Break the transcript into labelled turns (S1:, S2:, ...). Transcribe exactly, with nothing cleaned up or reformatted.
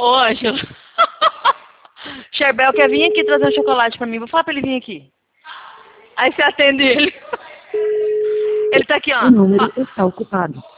S1: Ô, Ângelo. Cherbel quer vir aqui trazer um chocolate pra mim. Vou falar pra ele vir aqui. Aí você atende ele. Ele tá aqui, ó.
S2: O número está ocupado.